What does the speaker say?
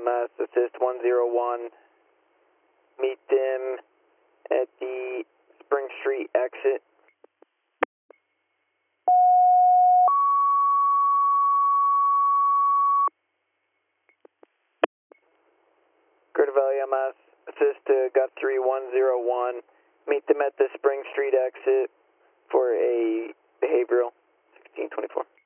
EMS, assist 101. Meet them at the Spring Street exit. Curtis Valley EMS, assist Guthrie 101. Meet them at the Spring Street exit for a behavioral 1624.